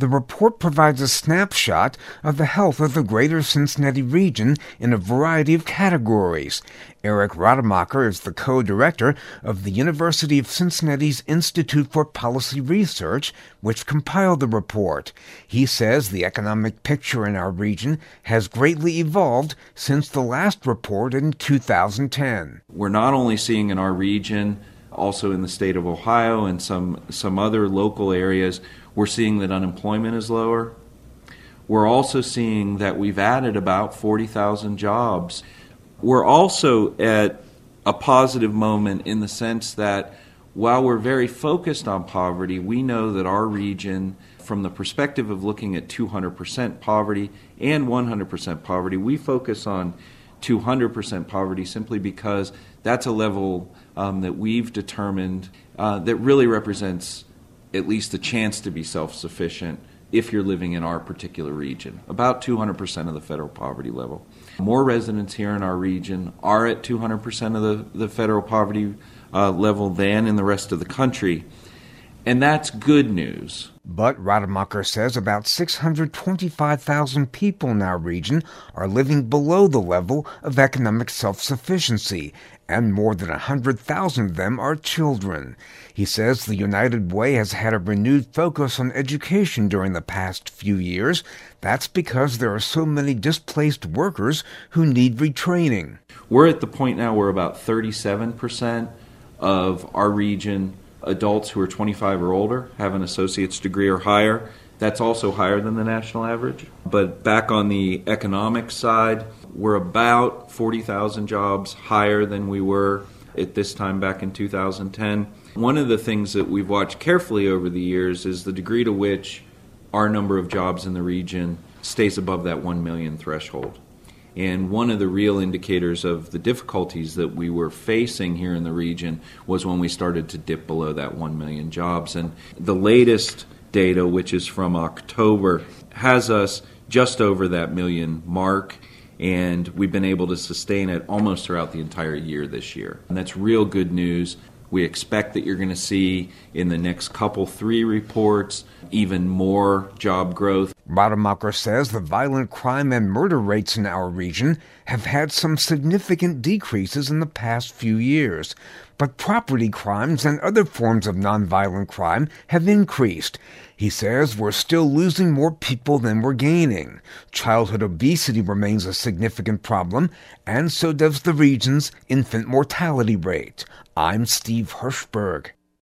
The report provides a snapshot of the health of the greater Cincinnati region in a variety of categories. Eric Rademacher is the co-director of the University of Cincinnati's Institute for Policy Research, which compiled the report. He says the economic picture in our region has greatly evolved since the last report in 2010. We're not only seeing in our region, also in the state of Ohio and some other local areas, we're seeing that unemployment is lower. We're also seeing that we've added about 40,000 jobs. We're also at a positive moment in the sense that while we're very focused on poverty, we know that our region, from the perspective of looking at 200% poverty and 100% poverty, we focus on 200% poverty simply because that's a level that we've determined that really represents at least a chance to be self-sufficient if you're living in our particular region, about 200% of the federal poverty level. More residents here in our region are at 200% of the federal poverty level than in the rest of the country, and that's good news. But Rademacher says about 625,000 people in our region are living below the level of economic self-sufficiency, and more than 100,000 of them are children. He says the United Way has had a renewed focus on education during the past few years. That's because there are so many displaced workers who need retraining. We're at the point now where about 37% of our region, adults who are 25 or older, have an associate's degree or higher. That's also higher than the national average. But back on the economic side, we're about 40,000 jobs higher than we were at this time back in 2010. One of the things that we've watched carefully over the years is the degree to which our number of jobs in the region stays above that 1 million threshold. And one of the real indicators of the difficulties that we were facing here in the region was when we started to dip below that 1 million jobs. And the latest data, which is from October, has us just over that million mark, and we've been able to sustain it almost throughout the entire year this year. And that's real good news. We expect that you're going to see in the next couple, 3 reports, even more job growth. Rademacher says the violent crime and murder rates in our region have had some significant decreases in the past few years, but property crimes and other forms of nonviolent crime have increased. He says we're still losing more people than we're gaining. Childhood obesity remains a significant problem, and so does the region's infant mortality rate. I'm Steve Hirschberg.